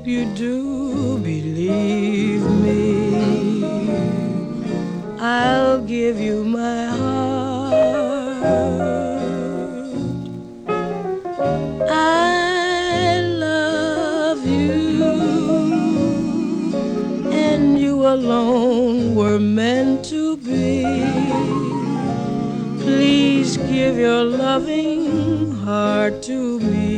you do believe me. I'll give you my heart. I love you, and you alone were meant to be. Please give your loving heart to me.